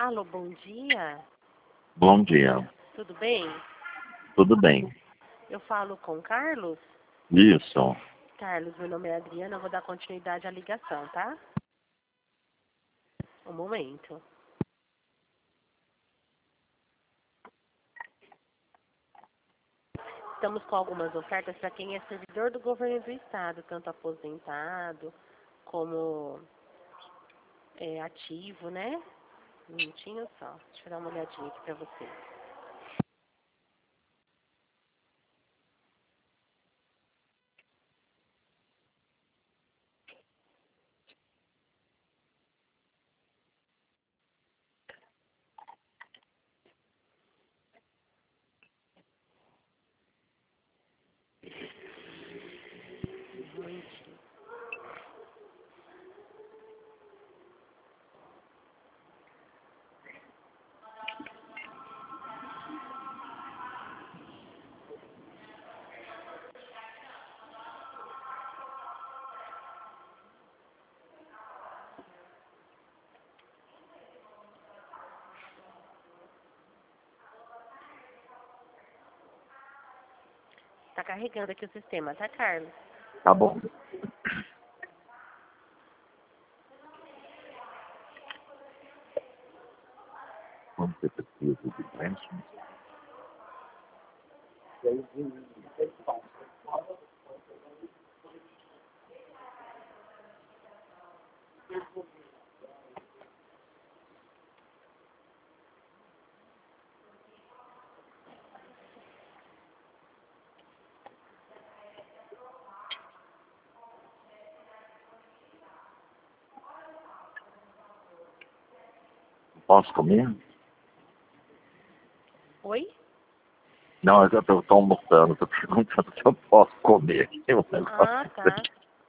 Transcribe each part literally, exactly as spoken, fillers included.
Alô, bom dia. Bom dia. Tudo bem? Tudo bem? Eu falo com o Carlos. Isso. Carlos, meu nome é Adriana, eu vou dar continuidade à ligação, tá? Um momento. Estamos com algumas ofertas para quem é servidor do governo do estado, tanto aposentado como é, ativo, né? Um minutinho só. Deixa eu dar uma olhadinha aqui para você. Um momentinho. Tá carregando aqui o sistema, tá, Carlos? Tá bom. Quando você precisa de empréstimo? Posso comer? Oi? Não, eu já estou almoçando, estou perguntando se eu posso comer. Tem um negócio Ah, tá. aqui.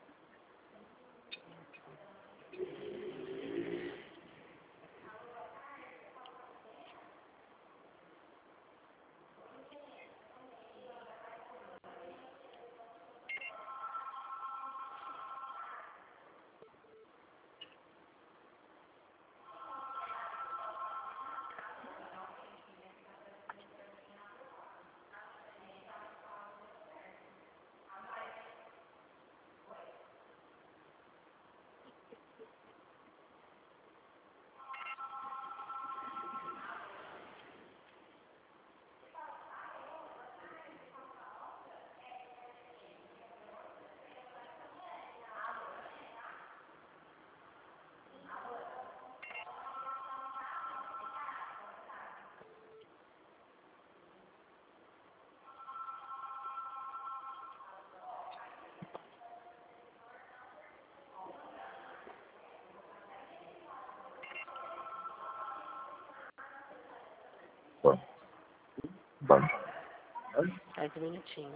Bom. Bom. Mais um minutinho.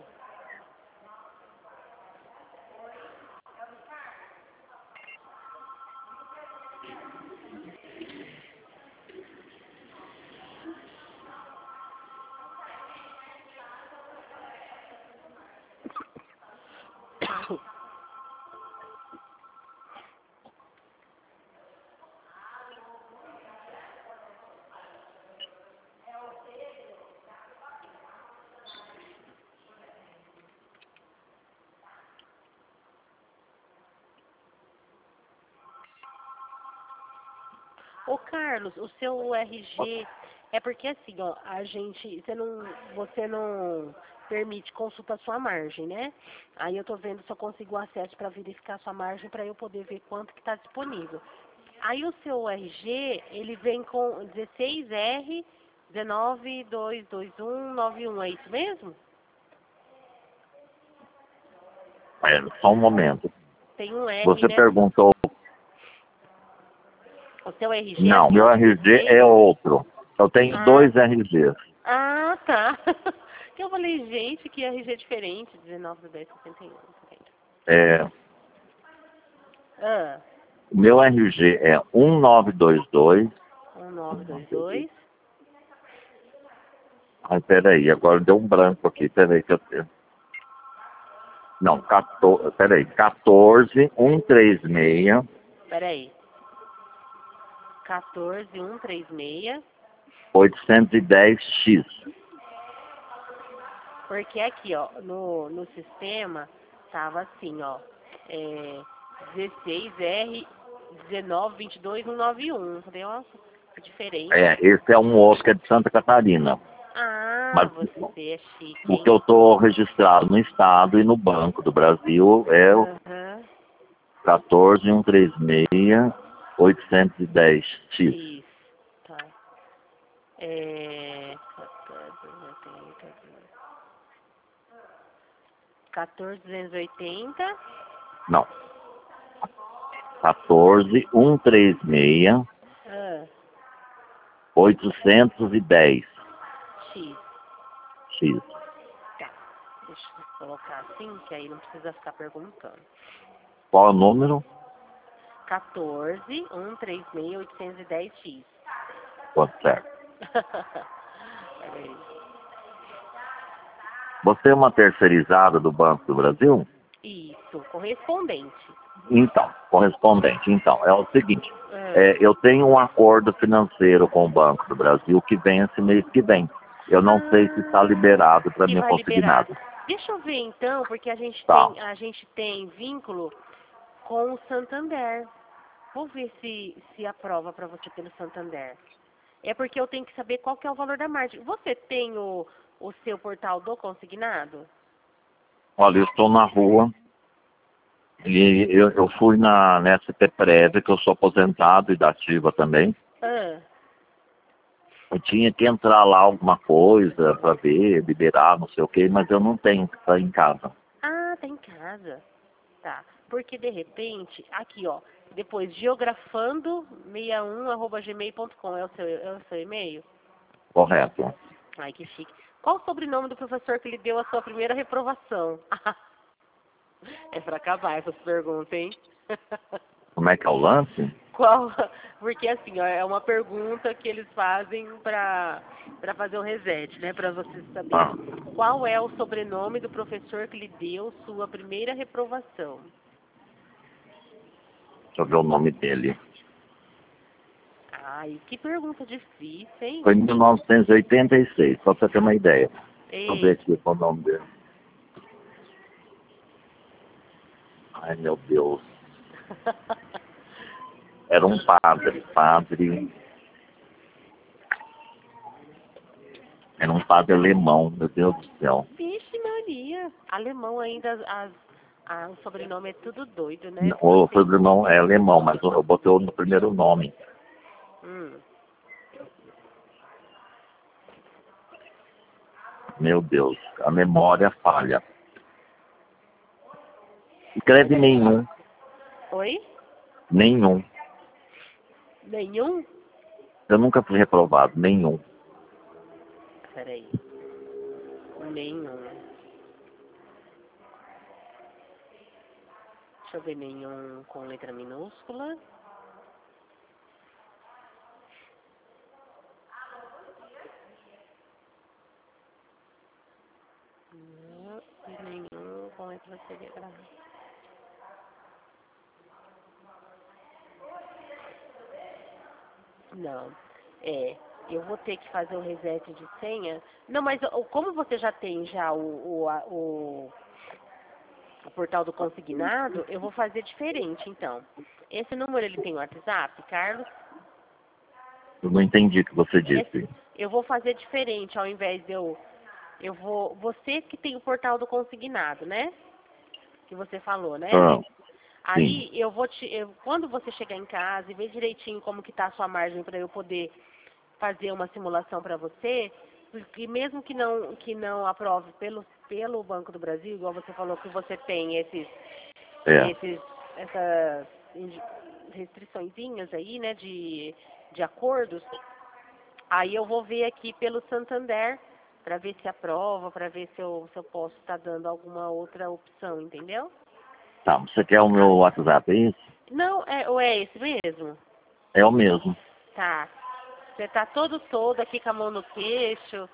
Ô, Carlos, o seu R G é porque assim, ó, a gente, você não, você não permite consulta a sua margem, né? Aí eu tô vendo se eu consigo acesso para verificar a sua margem para eu poder ver quanto que está disponível. Aí o seu R G, ele vem com dezesseis R um nove dois dois um nove um, é isso mesmo? É, só um momento. Tem um R, Você né? perguntou. O seu R G é Não, meu R G é vinte e seis. outro. Eu tenho Ah, dois R Gs. ah, tá. Que eu falei, gente, que R G diferente, dezenove do dez, sessenta e um. É, Ah, meu R G é um nove dois dois. um nove dois dois. Ai, peraí, agora deu um branco aqui. Peraí que eu tenho. Não, quatorze, peraí, quatorze, cento e trinta e seis, Peraí. quatorze, cento e trinta e seis. oitocentos e dez X. Porque aqui, ó, no, no sistema, tava assim, ó, é, dezesseis R dezenove vinte e dois cento e noventa e um. Falei, nossa, que diferente. É, esse é um outro que é de Santa Catarina. Ah, Mas você é chique, o hein? que eu estou registrado no Estado e no Banco do Brasil é o Aham, quatorze, cento e trinta e seis, oitocentos e dez X. isso, tá. É... quatorze, duzentos e oitenta. Não. quatorze, cento e trinta e seis, Ah, oitocentos e dez X. X. Tá. Deixa eu colocar assim, que aí não precisa ficar perguntando. Qual é o número? quatorze, cento e trinta e seis, oitocentos e dez X. Pode ser. Peraí. Você é uma terceirizada do Banco do Brasil? Isso, correspondente. Então, correspondente. Então, é o seguinte. Ah, É, eu tenho um acordo financeiro com o Banco do Brasil que vence mês que vem. Eu não sei se está liberado para que mim vai conseguir liberar. nada. Deixa eu ver então, porque a gente Tá. tem, a gente tem vínculo com o Santander. Vou ver se, se aprova para você pelo Santander. É porque eu tenho que saber qual que é o valor da margem. Você tem o, o seu portal do consignado? Olha, eu estou na rua e eu, eu fui na, na S P Prévia, que eu sou aposentado e da ativa também. Ah, Eu tinha que entrar lá alguma coisa para ver, liberar, não sei o quê, mas eu não tenho, está em casa. ah, tá em casa. Tá. Porque de repente, aqui ó, depois geografando sessenta e um arroba gmail ponto com é o seu, é o seu e-mail? Correto. Ai, que chique. Qual o sobrenome do professor que lhe deu a sua primeira reprovação? É pra acabar essas perguntas, hein? Como é que é o lance? Qual? Porque assim, ó, é uma pergunta que eles fazem pra, pra fazer o reset, né? Pra você saber. Ah, Qual é o sobrenome do professor que lhe deu sua primeira reprovação? deixa eu ver o nome dele. Ai, que pergunta difícil, hein? Foi em mil novecentos e oitenta e seis, só para você ter uma ideia. Deixa eu ver Ei. aqui qual é o nome dele. Ai, meu Deus. Era um padre, padre... Era um padre alemão, meu Deus do céu. Vixe Maria. Alemão ainda, as, a, o sobrenome é tudo doido, né? O Assim. sobrenome é alemão, mas eu botei no primeiro nome. Hum. Meu Deus, a memória falha. Escreve nenhum, Oi? nenhum. Nenhum? Eu nunca fui reprovado, nenhum. Peraí. Nenhum. Deixa eu ver nenhum com letra minúscula. Não, e nenhum com letra cerebral. Não. É, eu vou ter que fazer o reset de senha. Não, mas ó, como você já tem já o, o, a- o, o portal do consignado, eu vou fazer diferente, então. Esse número, ele tem WhatsApp, Carlos? Eu não entendi o que você Esse, disse. eu vou fazer diferente, ao invés de eu... Eu vou... Você que tem o portal do consignado, né? Que você falou, né? Ah, Aí sim, eu vou te... Eu, quando você chegar em casa e ver direitinho como que tá a sua margem para eu poder fazer uma simulação para você, porque mesmo que não que não aprove pelo pelo Banco do Brasil, igual você falou que você tem esses é. esses essas indi- restriçõezinhas aí, né, de de acordos, aí eu vou ver aqui pelo Santander para ver se aprova, para ver se eu se eu posso estar dando alguma outra opção, entendeu? Tá, você quer o meu WhatsApp, é isso? Não, é, ou é esse mesmo? É o mesmo. Tá. Você tá todo todo aqui com a mão no queixo.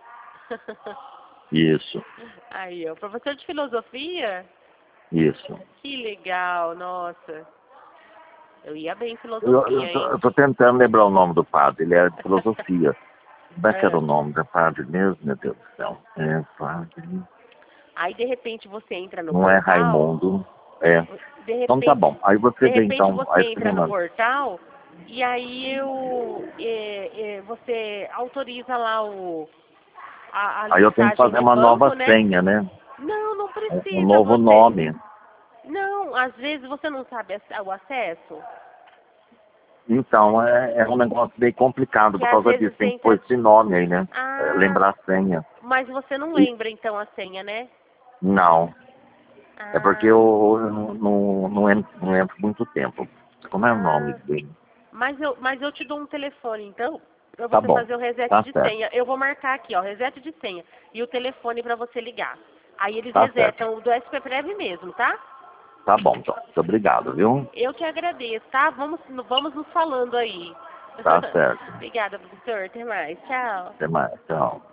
Isso, Aí, ó, professor de filosofia? isso. Que legal, nossa. Eu ia bem em Eu, filosofia, eu, tô, hein? eu tô tentando lembrar o nome do padre, ele é de filosofia. Como é que era É. o nome do padre mesmo, meu Deus do céu? É, padre... Aí, de repente, você entra no Não é portal, Raimundo, é. de Então tá repente, bom, aí você de vê repente então, você aí você entra me no manda. portal e aí eu, é, é, você autoriza lá o, a, a Aí eu tenho que listagem fazer de uma banco, nova né? senha, né? Não, não Um, um precisa novo você. nome. Não, às vezes você não sabe ac- o acesso. Então, é, é um negócio bem complicado Que por às causa vezes disso. Tem que pôr entra. esse nome aí, né? É, Ah, lembrar a senha. mas você não E, lembra então a senha, né? não. É porque Ah, eu, eu não, não, não, entro, não entro muito tempo. Como é o nome ah. dele? Mas eu, mas eu te dou um telefone, então, para Tá você bom. fazer o reset Tá de certo. senha. Eu vou marcar aqui, ó, reset de senha. E o telefone para você ligar. Aí eles Tá certo. resetam o do S P Prev mesmo, tá? Tá bom, então. Muito obrigado, viu? Eu que agradeço, tá? Vamos, vamos nos falando aí. Tá certo. Obrigada, professor. Até mais. Tchau. Até mais. Tchau.